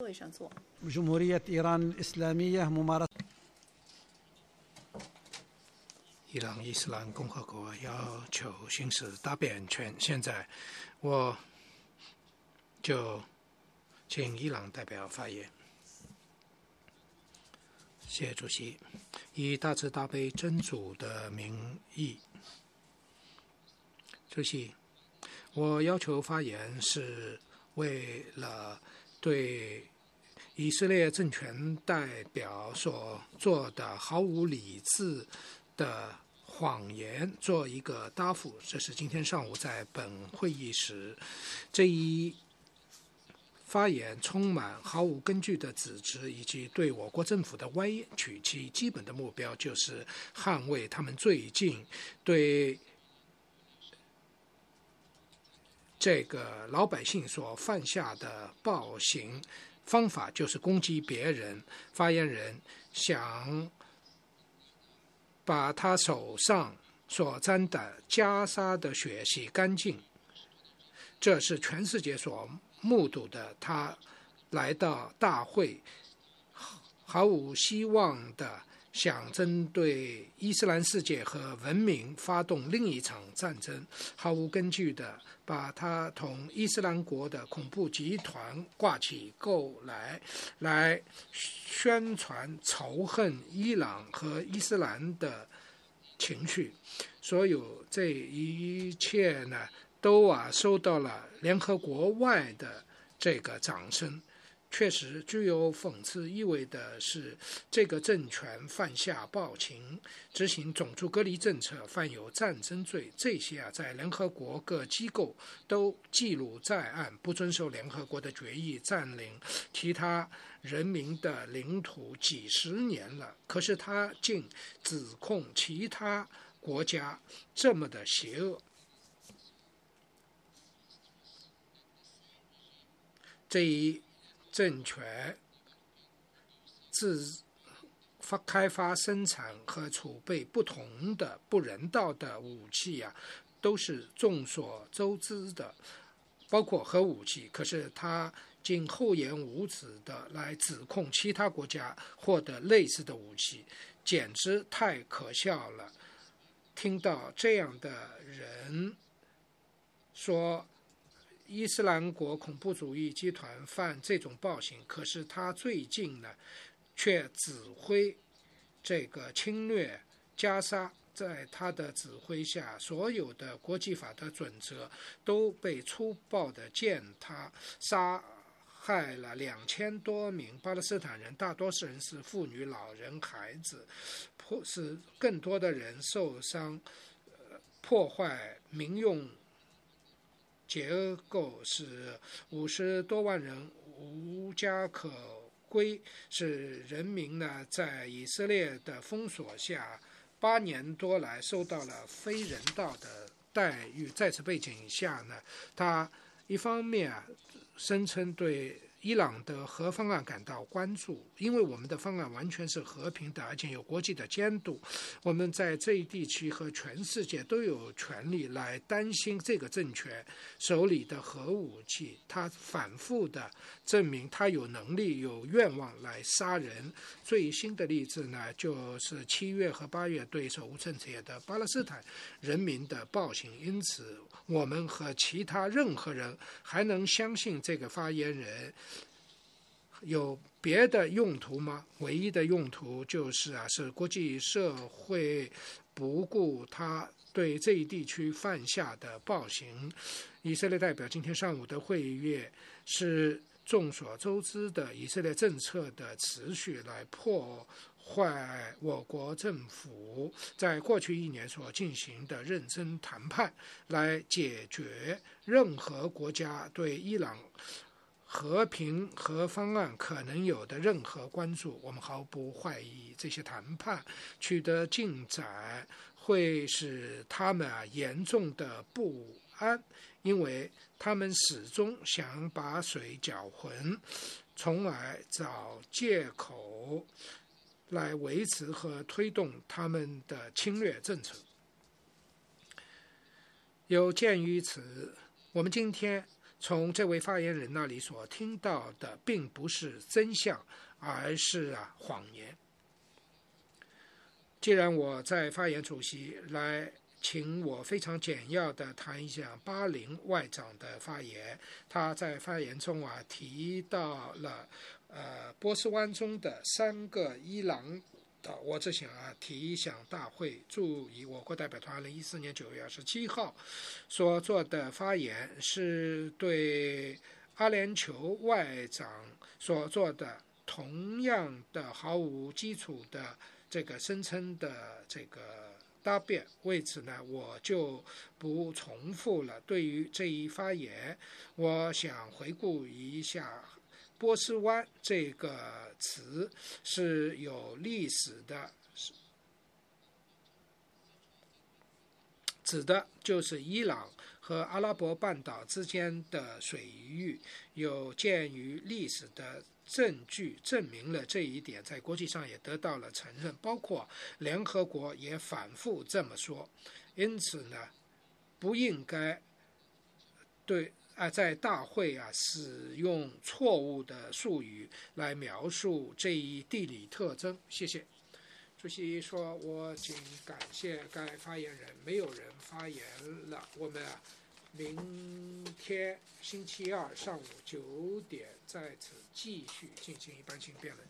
会上做。 伊朗伊斯兰共和国要求行使答辩权，现在我就请伊朗代表发言。谢谢主席，以大慈大悲真主的名义，主席，我要求发言是为了对以色列政权代表所做的毫无理智的谎言做一个答复。这是今天上午在本会议时这一发言充满毫无根据的指责，以及对我国政府的歪曲，其基本的目标就是捍卫他们最近对这个老百姓所犯下的暴行，方法就是攻击别人。发言人想把他手上所沾的袈裟的血洗干净，这是全世界所目睹的。他来到大会，毫无希望的想针对伊斯兰世界和文明发动另一场战争，毫无根据的把他同伊斯兰国的恐怖集团挂起钩来宣传仇恨伊朗和伊斯兰的情绪。所有这一切呢，都受到了联合国外的这个掌声。确实具有讽刺意味的是，这个政权犯下暴行，执行种族隔离政策，犯有战争罪，这些在联合国各机构都记录在案，不遵守联合国的决议，占领其他人民的领土几十年了。可是他竟指控其他国家这么的邪恶。这一政权开发、生产和储备不同的不人道的武器都是众所周知的，包括核武器。可是他竟厚颜无耻的来指控其他国家获得类似的武器，简直太可笑了。听到这样的人说伊斯兰国恐怖主义集团犯这种暴行，可是他最近呢，却指挥这个侵略加沙。在他的指挥下，所有的国际法的准则都被粗暴的践踏，杀害了2000多名巴勒斯坦人，大多数人是妇女、老人、孩子，使更多的人受伤，破坏民用结构，使50多万人无家可归，使人民呢在以色列的封锁下8年多来受到了非人道的待遇。在此背景下呢，他一方面声称对伊朗的核方案感到关注，因为我们的方案完全是和平的，而且有国际的监督。我们在这一地区和全世界都有权利来担心这个政权手里的核武器。他反复的证明他有能力、有愿望来杀人。最新的例子呢，就是7月和8月对手无政策的巴勒斯坦人民的暴行。因此，我们和其他任何人还能相信这个发言人有别的用途吗？唯一的用途就是是国际社会不顾他对这一地区犯下的暴行。以色列代表今天上午的会议是众所周知的以色列政策的持续，来破坏我国政府在过去1年所进行的认真谈判，来解决任何国家对伊朗和平核方案可能有的任何关注。我们毫不怀疑这些谈判取得进展会使他们严重的不安，因为他们始终想把水搅浑，从而找借口来维持和推动他们的侵略政策。有鉴于此，我们今天从这位发言人那里所听到的并不是真相，而是谎言。既然我在发言主席来，请我非常简要地谈一下巴林外长的发言。他在发言中提到了波斯湾中的3个伊朗的，我只想提醒大会注意，我国代表团2014年9月27号所做的发言是对阿联酋外长所做的同样的毫无基础的这个声称的这个答辩，为此呢，我就不重复了。对于这一发言，我想回顾一下，波斯湾这个词是有历史的，指的就是伊朗和阿拉伯半岛之间的水域，有鉴于历史的证据证明了这一点，在国际上也得到了承认，包括联合国也反复这么说。因此呢，不应该在大会使用错误的术语来描述这一地理特征。谢谢。主席说，我仅感谢该发言人，没有人发言了。我们明天星期二上午9点在此继续进行一般性辩论。